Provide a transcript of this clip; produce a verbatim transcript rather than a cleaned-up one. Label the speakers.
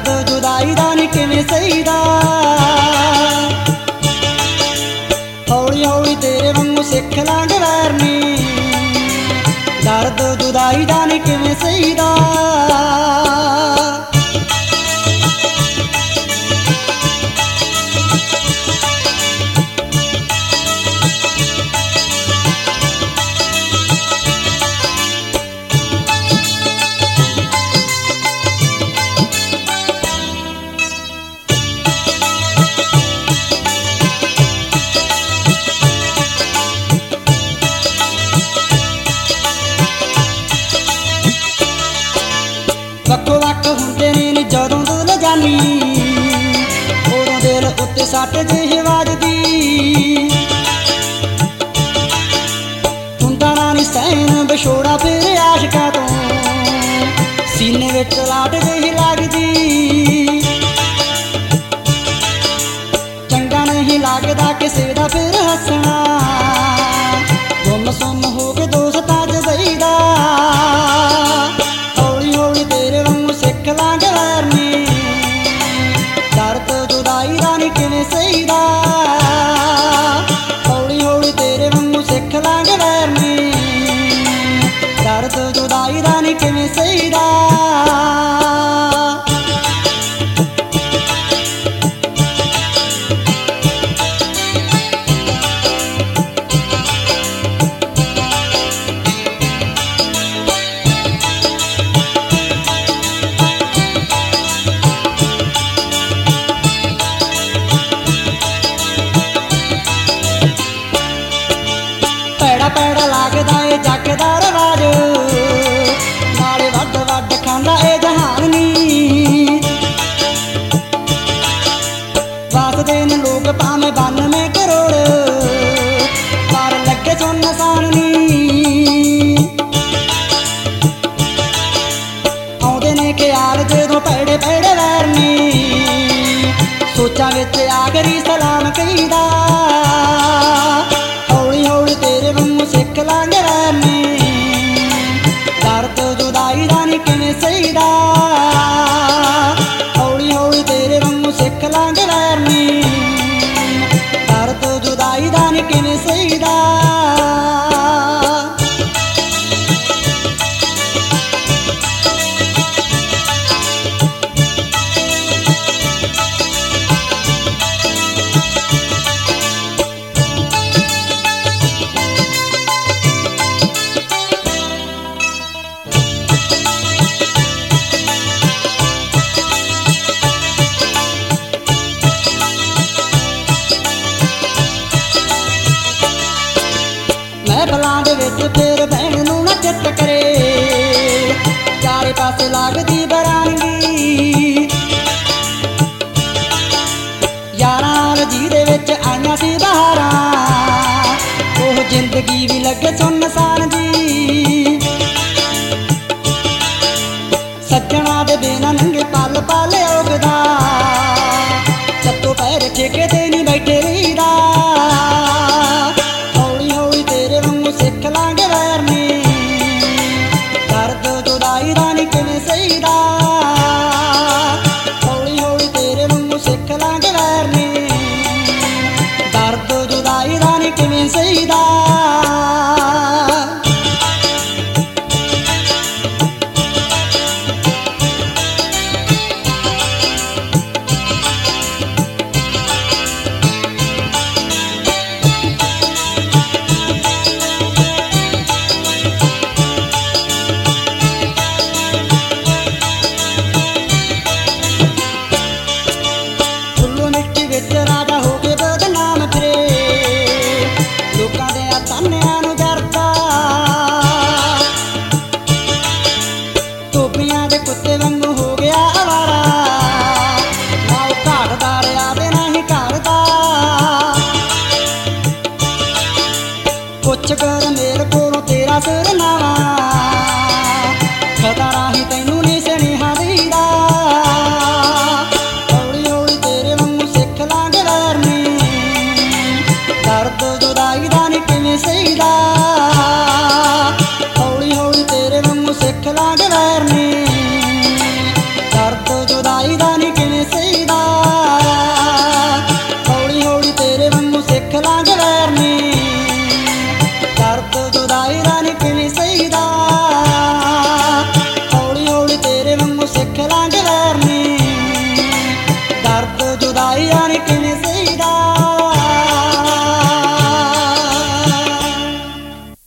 Speaker 1: दर्द जुदाई दा नी किवें सहीदा। हौली हौली तेरे वांगू सिख लांगे वैर नी, दर्द जुदाई दा नी किवें सहीदा। वक्को वक् हुंदे ने जदों दूर जानी, उदों दिल उत्ते सट जेही वजदी। हुंदा ना नी सहन विछोड़ा फिर आशिकां तों, सीने विच लाट जेही लगदी। चंगा नहीं लगदा किसे दा फिर हसना, गुम सुम हो के दोस्तां च बहिदा। सिख लांगे वैर नी, दर्द जुदाई दा नी किवें सहीदा। हौली हौली तेरे वांगू सिख लांगे वैर नी, दर्द जुदाई दा नी किवें सहीदा। पैड़ा लगदा ए जग दा रवाज, नाले वड वड खांदा ए जहान नी। वसदे न लोग भावें बानवे करोड़, पर लगे सुनसान नी। आउंदे ने ख्याल जदों पैड़े पैड़े वैर नी, सोचां विच आखरी सलाम कहीदा। हौली हौली तेरे वांगू सिख लांगे वैर नी, दर्द जुदाई दा नी किवें सहीदा। हौली हौली तेरे वांगू सिख लांगे वैर नी, दर्द जुदाई दा नी किवें सहीदा। महफलां दे विच फिर भैण नूं ना चित करे, चारे पासे लगदी बरानगी। यारां नाल जी दे विच आईयां सी बहारां, ओह जिंदगी भी लगे सुनसान जी। सज्जणा दे बिना नंगे पल पल उगदा, चत्तो पैर ठेके ते नहीं बैठे रहीदा। सिख लांगे वैर नी, दर्द जुदाई दा नी किवें सहीदा। हौली हौली तेरे वांगू सिख लांगे वैर नी, दर्द जुदाई दा नी किवें सहीदा। पुछ कर मेरे कोलों तेरा सिर नावा, खता राही तैनू